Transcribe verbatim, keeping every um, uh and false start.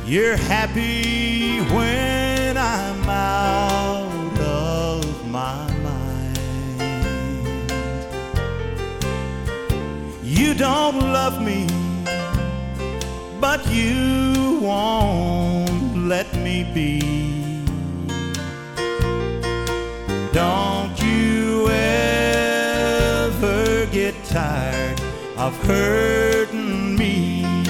You're happy when I'm out of my mind. You don't love me, but you won't let me be. Don't you ever get tired of hurting me.